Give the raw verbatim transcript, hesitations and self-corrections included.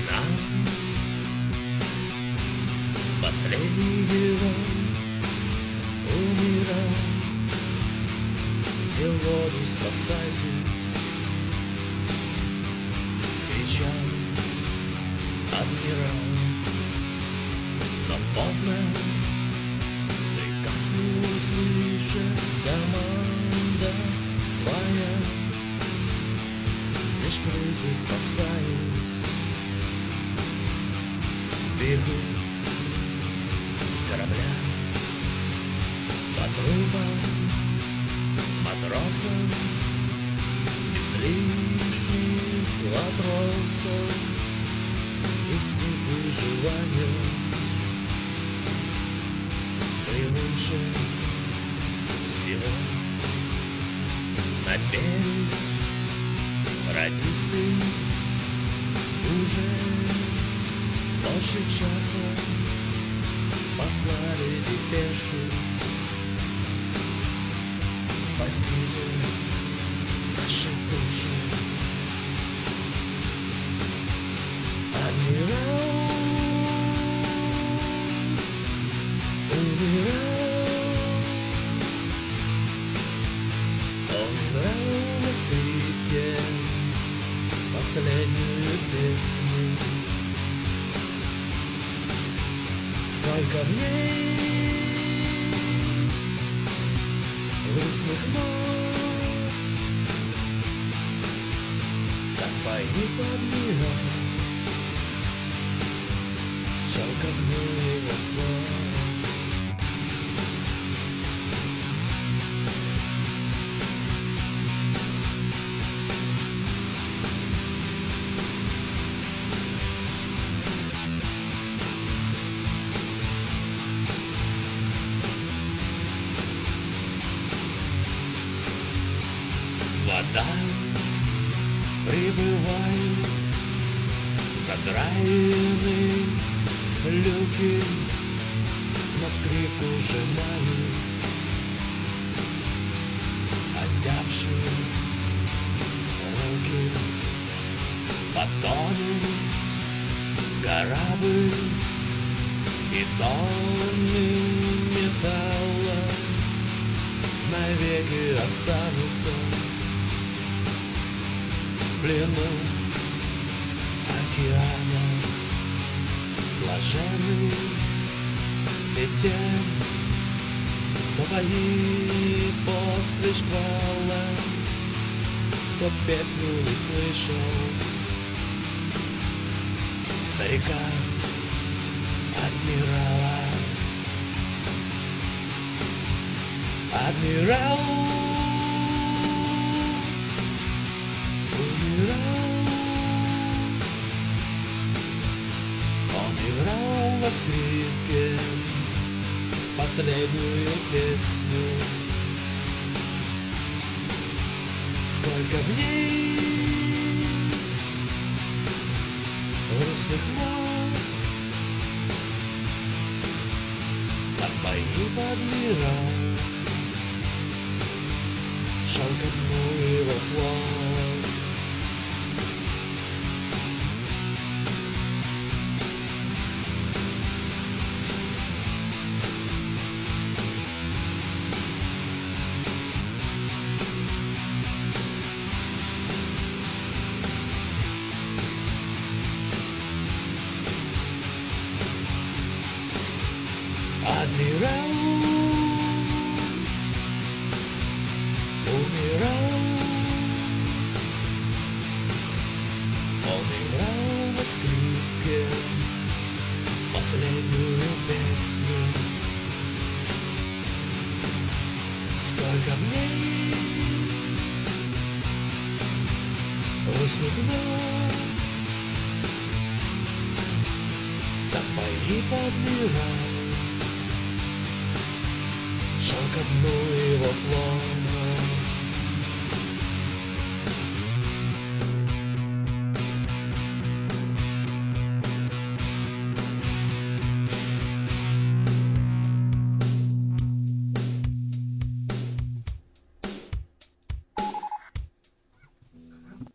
Война, последний герой умирал. Все в воду спасайтесь, кричал адмирал. Но поздно, приказ не услышит команда твоя. Лишь крысы, спасаясь, бегут с корабля по трубам матросов без лишних вопросов. Инстинкт выживания превыше всего. На берег радисты уже больше часа послали депешу. Спасите наши души. Адмирал умирал, он играл на скрипке последнюю песню. Сколько в ней грустных нот, так погиб адмирал. Жалко мне его флот. Вода прибывает, задраены люки, на скрипку сжимают озябшие руки. Потонет корабль и тонны металла навеки останутся в плену океана. Блаженны все те, кто погиб после шквала, кто песню не слышал старика адмирала. Адмирал умирал, он играл на скрипке последнюю песню. Сколько в ней грустных нот, так погиб адмирал. Жалко мне его флот. Адмирал умирал, он играл на скрипке последнюю песню. Сколько в ней грустных нот, так погиб адмирал. Жалко дну его флот.